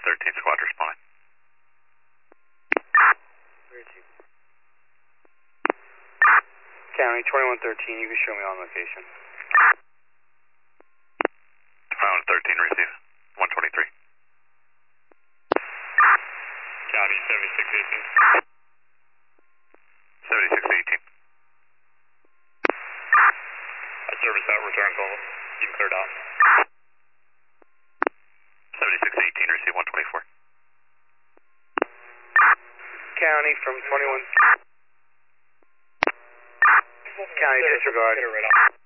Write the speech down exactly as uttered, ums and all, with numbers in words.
twenty-one thirteen squad responding. County twenty-one thirteen, you can show me on location. twenty-one thirteen, receive. one twenty-three. County seventy-six eighteen. seventy-six eighteen. I service out, return call. You can clear down. seventy-six eighteen, receive one twenty-four. County from twenty-one. County disregard.